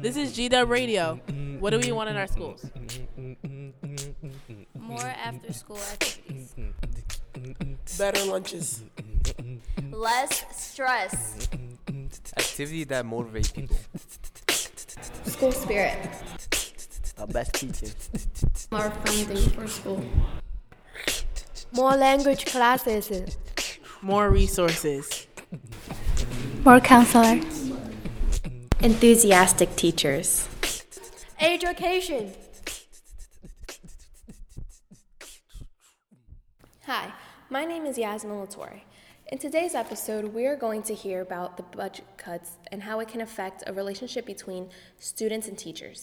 This is GW Radio. What do we want in our schools? More after-school activities. Better lunches. Less stress. Activity that motivate people. School spirit. Our best teachers. More funding for school. More language classes. More resources. More counselors. Enthusiastic teachers. Education. Hi, my name is Yasmin Latorre. In today's episode, we are going to hear about the budget cuts and how it can affect a relationship between students and teachers.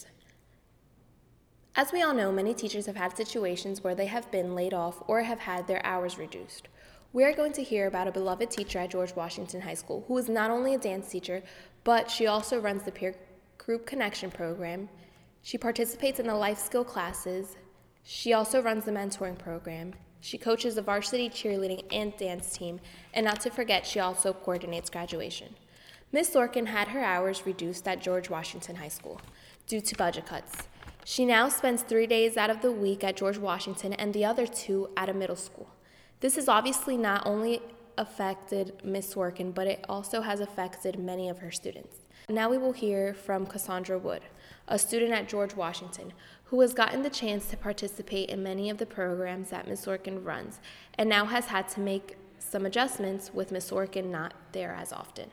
As we all know, many teachers have had situations where they have been laid off or have had their hours reduced. We are going to hear about a beloved teacher at George Washington High School who is not only a dance teacher, but she also runs the Peer Group Connection program. She participates in the life skill classes. She also runs the mentoring program. She coaches the varsity cheerleading and dance team, and not to forget, she also coordinates graduation. Ms. Sorkin had her hours reduced at George Washington High School due to budget cuts. She now spends 3 days out of the week at George Washington and the other 2 at a middle school. This has obviously not only affected Ms. Sorkin, but it also has affected many of her students. Now we will hear from Cassandra Wood, a student at George Washington, who has gotten the chance to participate in many of the programs that Ms. Sorkin runs, and now has had to make some adjustments with Ms. Sorkin not there as often.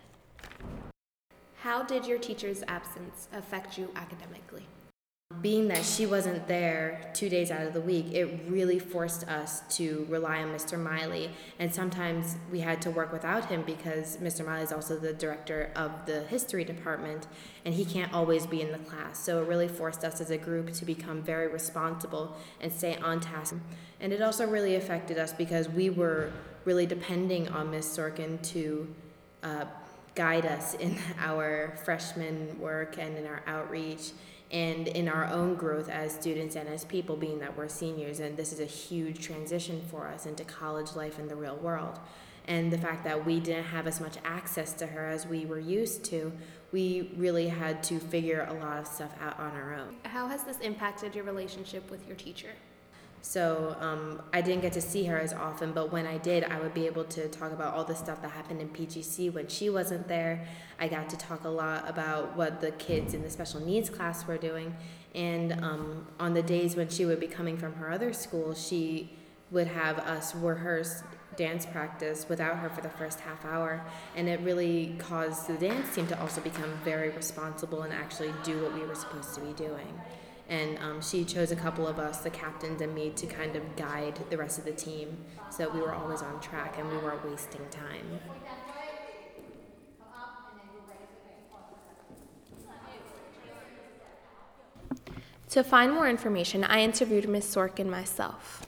How did your teacher's absence affect you academically? Being that she wasn't there 2 days out of the week, it really forced us to rely on Mr. Miley, and sometimes we had to work without him because Mr. Miley is also the director of the history department, and he can't always be in the class. So it really forced us as a group to become very responsible and stay on task. And it also really affected us because we were really depending on Ms. Sorkin to guide us in our freshman work and in our outreach and in our own growth as students and as people, being that we're seniors, and this is a huge transition for us into college life in the real world. And the fact that we didn't have as much access to her as we were used to, we really had to figure a lot of stuff out on our own. How has this impacted your relationship with your teacher? So I didn't get to see her as often, but when I did, I would be able to talk about all the stuff that happened in PGC when she wasn't there. I got to talk a lot about what the kids in the special needs class were doing. And on the days when she would be coming from her other school, she would have us rehearse dance practice without her for the first half hour. And it really caused the dance team to also become very responsible and actually do what we were supposed to be doing. And she chose a couple of us, the captains and me, to kind of guide the rest of the team so we were always on track and we weren't wasting time. To find more information, I interviewed Ms. Sorkin myself.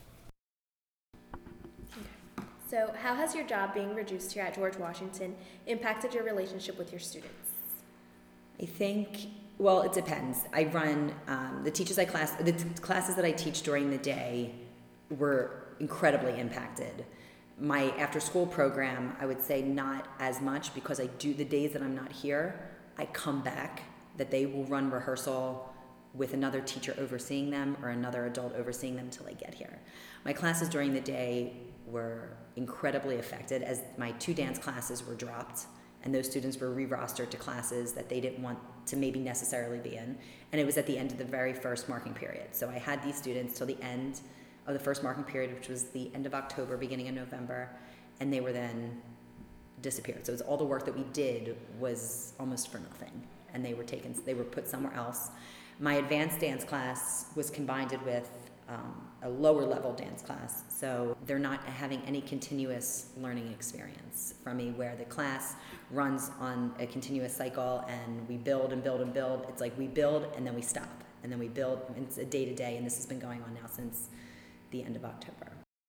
So, how has your job being reduced here at George Washington impacted your relationship with your students? I think, well, it depends. I run the classes that I teach during the day were incredibly impacted. My after-school program, I would say not as much, because I do the days that I'm not here, I come back, that they will run rehearsal with another teacher overseeing them or another adult overseeing them until I get here. My classes during the day were incredibly affected as my 2 dance classes were dropped, and those students were re-rostered to classes that they didn't want to maybe necessarily be in. And it was at the end of the very first marking period. So I had these students till the end of the first marking period, which was the end of October, beginning of November, and they were then disappeared. So it was all the work that we did was almost for nothing, and they were put somewhere else. My advanced dance class was combined with a lower level dance class, so they're not having any continuous learning experience from me, where the class runs on a continuous cycle and we build and build and build. It's like we build and then we stop, and then we build, and it's a day to day, and this has been going on now since the end of October.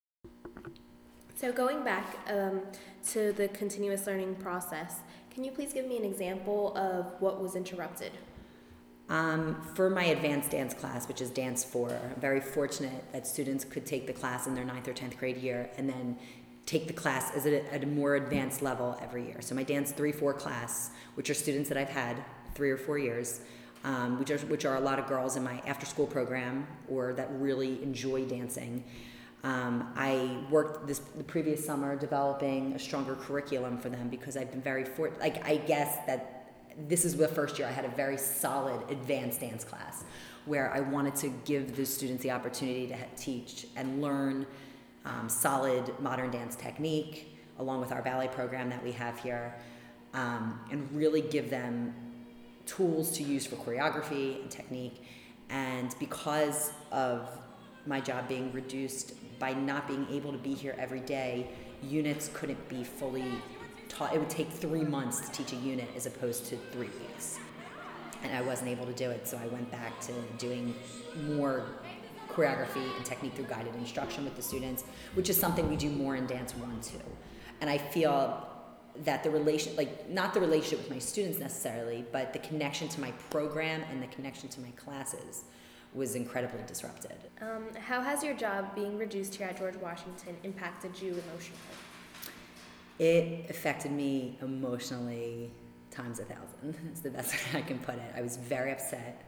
So going back to the continuous learning process, can you please give me an example of what was interrupted? For my advanced dance class, which is Dance 4, I'm very fortunate that students could take the class in their 9th or 10th grade year and then take the class at a more advanced level every year. So my Dance 3-4 class, which are students that I've had 3 or 4 years, which are a lot of girls in my after-school program or that really enjoy dancing. I worked the previous summer developing a stronger curriculum for them because I've been I guess that this is the first year I had a very solid advanced dance class where I wanted to give the students the opportunity to teach and learn solid modern dance technique along with our ballet program that we have here, and really give them tools to use for choreography and technique. And because of my job being reduced by not being able to be here every day, units couldn't be fully taught. It would take 3 months to teach a unit as opposed to 3 weeks. And I wasn't able to do it, so I went back to doing more choreography and technique through guided instruction with the students, which is something we do more in Dance 1 too. And I feel that not the relationship with my students necessarily, but the connection to my program and the connection to my classes was incredibly disrupted. How has your job being reduced here at George Washington impacted you emotionally? It affected me emotionally times 1,000. It's the best way I can put it. I was very upset.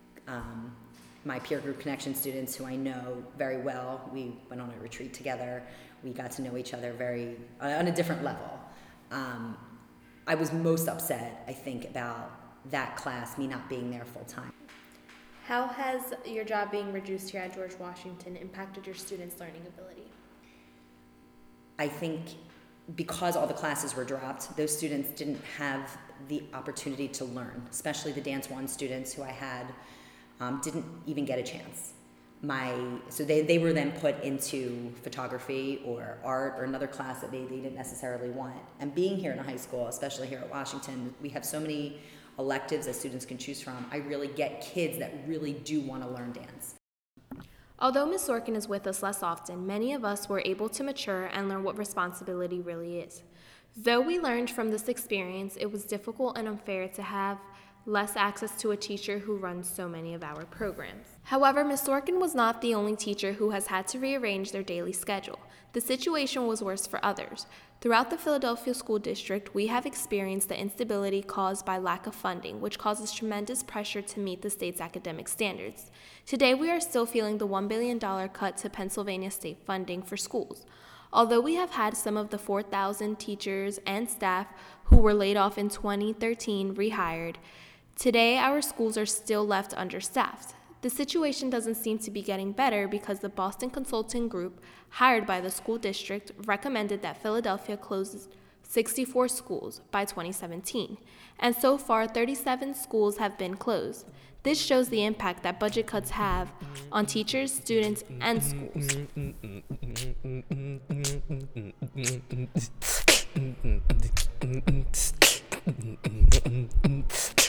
My peer group connection students who I know very well, we went on a retreat together. We got to know each other on a different level. I was most upset, I think, about that class, me not being there full time. How has your job being reduced here at George Washington impacted your students' learning ability? I think because all the classes were dropped, those students didn't have the opportunity to learn, especially the Dance 1 students who I had didn't even get a chance. So they were then put into photography or art or another class that they didn't necessarily want. And being here in a high school, especially here at Washington, we have so many electives that students can choose from. I really get kids that really do want to learn dance. Although Ms. Sorkin is with us less often, many of us were able to mature and learn what responsibility really is. Though we learned from this experience, it was difficult and unfair to have less access to a teacher who runs so many of our programs. However, Ms. Sorkin was not the only teacher who has had to rearrange their daily schedule. The situation was worse for others. Throughout the Philadelphia School District, we have experienced the instability caused by lack of funding, which causes tremendous pressure to meet the state's academic standards. Today, we are still feeling the $1 billion cut to Pennsylvania state funding for schools. Although we have had some of the 4,000 teachers and staff who were laid off in 2013 rehired, today our schools are still left understaffed. The situation doesn't seem to be getting better because the Boston Consulting Group, hired by the school district, recommended that Philadelphia close 64 schools by 2017, and so far 37 schools have been closed. This shows the impact that budget cuts have on teachers, students, and schools.